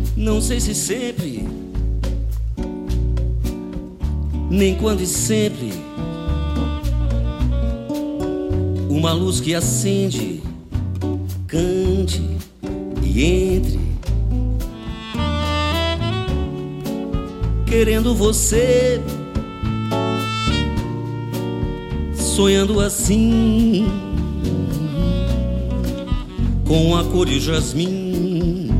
Não sei se sempre, nem quando e sempre, uma luz que acende, cante e entre, querendo você, sonhando assim, com a cor e o jasmim,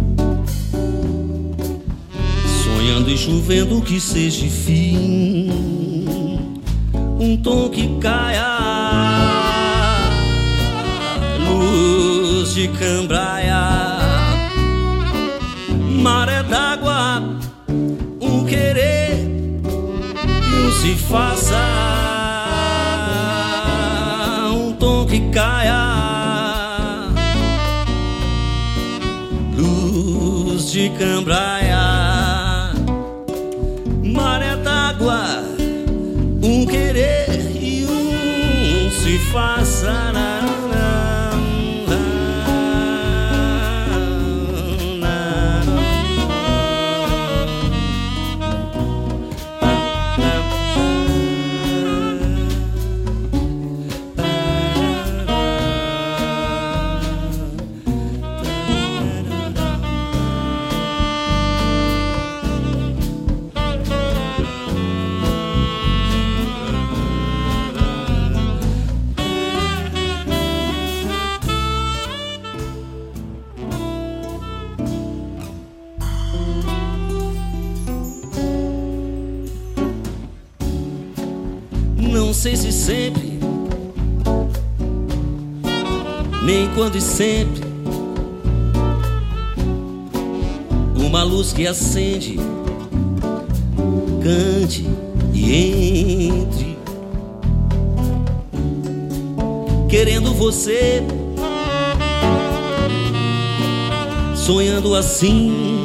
sonhando e chovendo que seja fim, um tom que caia, luz de cambraia, maré d'água, um querer e um se faça, um tom que caia, luz de cambraia, maré d'água, um querer e um se faça. Não sei se sempre, nem quando e sempre, uma luz que acende, cante e entre, querendo você, sonhando assim,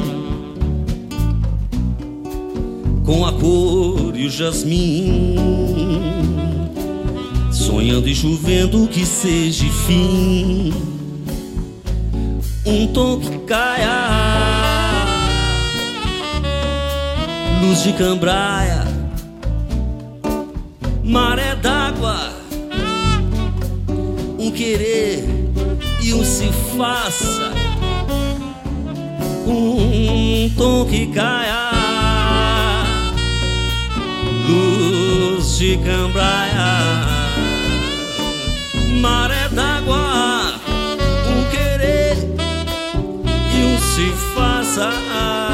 com a cor e o jasmim, sonhando e chovendo que seja fim, um tom que caia, luz de cambraia, maré d'água, um querer e um se faça, um tom que caia, luz de cambraia, maré d'água, um querer e um se faça.